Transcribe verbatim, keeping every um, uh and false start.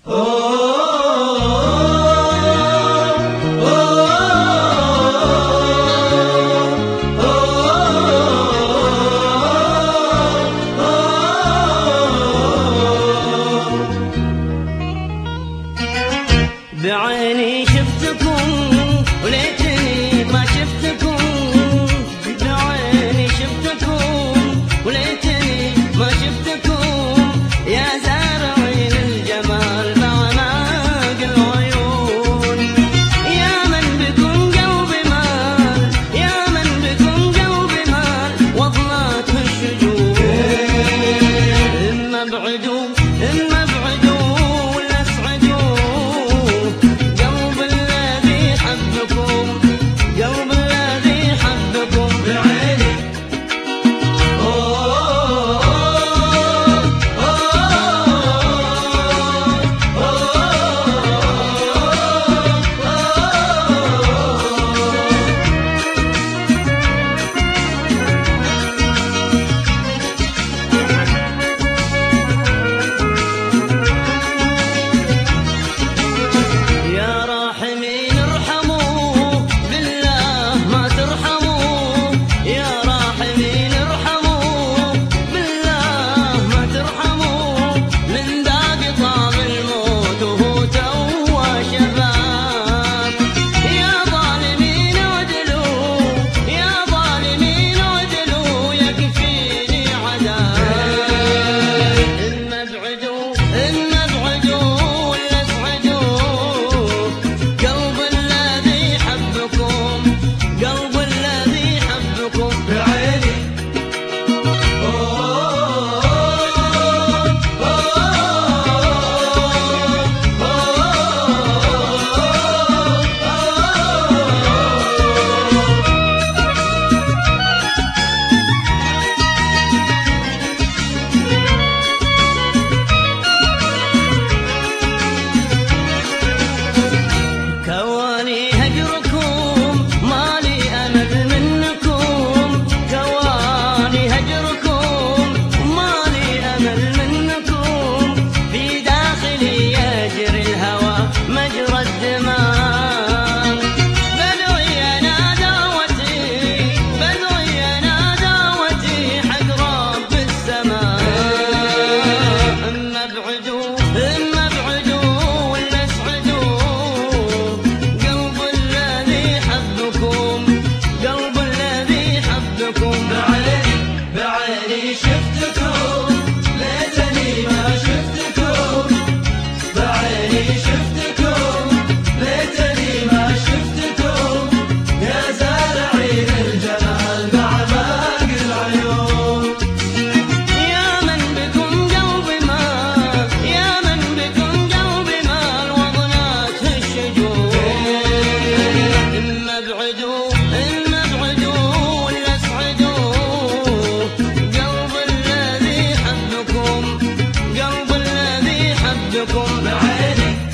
بعيني شفتكم وليتني ما شفتكم، بعيني شفتكم وليتني ما شفتكم، يا زارعين الجمال بعناق العيون، يا من بكم قلبي مال، يا من بكم قلبي مال وضلات الشجون. إما ابعدوا إما ابعدوا ولا اسعدوا، قلب الذي حبكم قلب الذي حبكم بعيني. يا راحمين ارحموا بالله ما ترحموا، يا راحمين ارحموا بالله ما ترحموا، من ذاق طعم الموت وهو توه شباب. يا ظالمين عدلوا يا ظالمين عدلوا، يكفيني عذاب. إما ابعدوا إما ابعدوا ولا اسعدوا، قلب الذي حبكم قلب الذي حبكم بعيني. كواني هجركم مالي أمل منكم، كواني هجركم مالي أمل منكم، في داخلي يجري الهوى مجرى الدماء. بدعي أنا دعوتي بدعي أنا دعوتي حق رب السماء. إما ابعدوا إما ابعدوا ولا اسعدوا، قلب الذي حبكم قلب الذي حبكم بعيني. بعيني شفتكم ليتني ما شفتكم، بعيني شفتكم ليتني ما شفتكم، يا زارعين الجمال بأعماق العيون، يا من بكم قلبي مال، يا من بكم قلبي مال وضنات الشجون. إما ابعدوا إما ابعدوا ولا اسعدوا، قلب الذي حبكم قلب الذي حبكم بعيني.